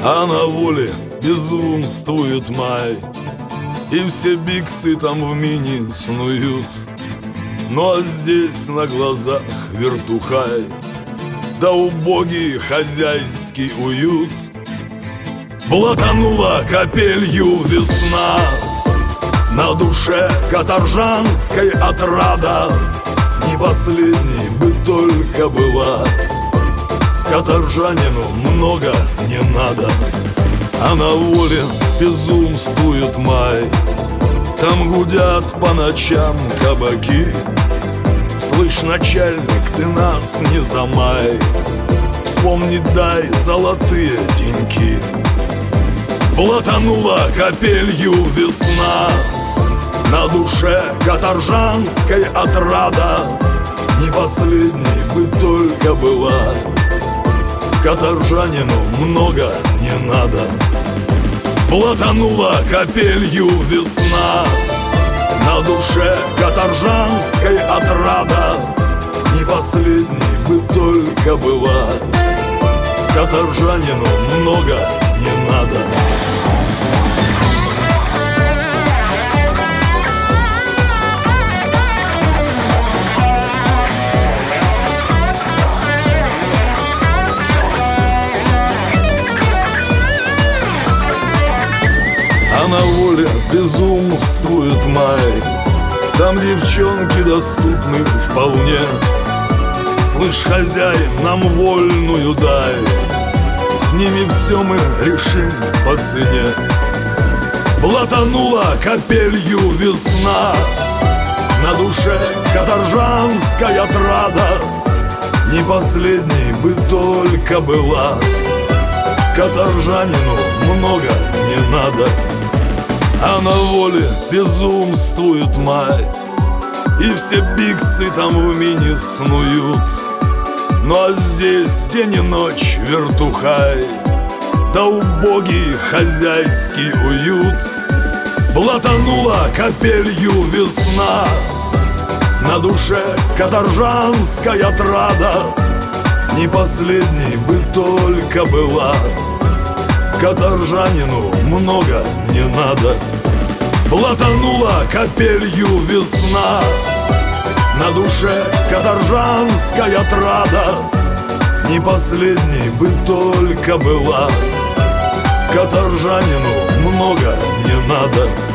А на воле безумствует май, и все биксы там в мини снуют. Ну а здесь на глазах вертухай, да убогий хозяйский уют. Блатанула капелью весна, на душе каторжанской отрада. Не последней бы только была, каторжанину много не надо. А на воле безумствует май, там гудят по ночам кабаки. Слышь, начальник, ты нас не замай, вспомни, дай золотые деньки. Блатанула капелью весна, на душе каторжанской отрада. Не последней бы только была, каторжанину много не надо. Блатанула капелью весна, на душе каторжанской отрада. Не последней бы только была, каторжанину много не надо. А на воле безумствует май, там девчонки доступны вполне. Слышь, хозяин, нам вольную дай, с ними все мы решим по цене. Блатанула капелью весна, на душе каторжанская отрада. Не последней бы только была, каторжанину много не надо. А на воле безумствует май, и все биксы там в мини снуют. Ну а здесь день и ночь вертухай, да убогий хозяйский уют. Блатанула капелью весна, на душе каторжанская отрада. Не последней бы только была, каторжанину много не надо. Блатанула капелью весна, на душе каторжанская отрада. Не последней бы только была, каторжанину много не надо.